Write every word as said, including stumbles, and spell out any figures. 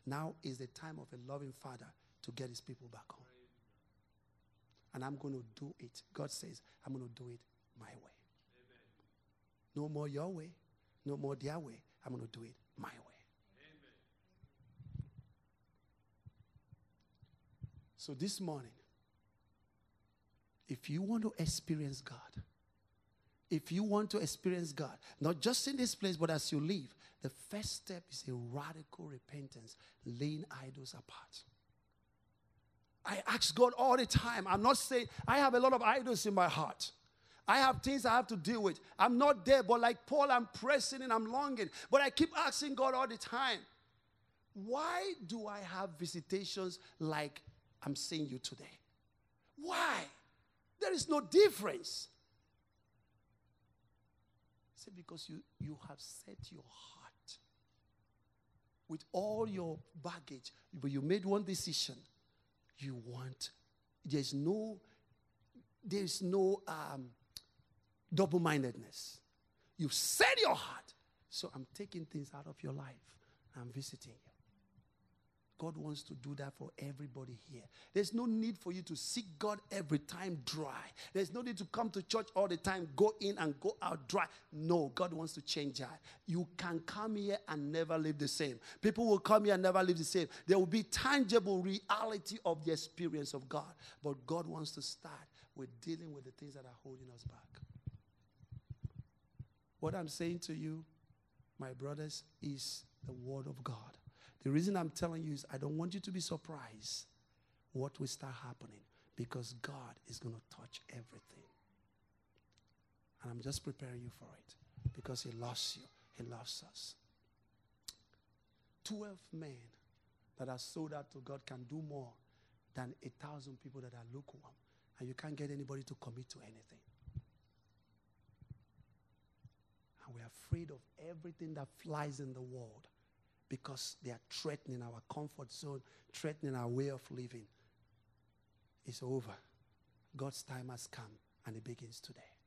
Now is the time of a loving father to get his people back home. And I'm going to do it. God says, I'm going to do it my way. Amen. No more your way. No more their way. I'm going to do it my way. Amen. So this morning, if you want to experience God, if you want to experience God, not just in this place, but as you leave, the first step is a radical repentance, laying idols apart. I ask God all the time. I'm not saying, I have a lot of idols in my heart. I have things I have to deal with. I'm not there, but like Paul, I'm pressing and I'm longing. But I keep asking God all the time, why do I have visitations like I'm seeing you today? Why? There is no difference. I said, because you, you have set your heart with all your baggage, but you made one decision. You want, there's no, there's no um, double-mindedness. You've set your heart. So I'm taking things out of your life. I'm visiting you. God wants to do that for everybody here. There's no need for you to seek God every time dry. There's no need to come to church all the time, go in and go out dry. No, God wants to change that. You can come here and never live the same. People will come here and never live the same. There will be tangible reality of the experience of God. But God wants to start with dealing with the things that are holding us back. What I'm saying to you, my brothers, is the word of God. The reason I'm telling you is I don't want you to be surprised what will start happening, because God is going to touch everything. And I'm just preparing you for it because he loves you. He loves us. Twelve men that are sold out to God can do more than a thousand people that are lukewarm. And you can't get anybody to commit to anything. And we're afraid of everything that flies in the world, because they are threatening our comfort zone, threatening our way of living. It's over. God's time has come, and it begins today.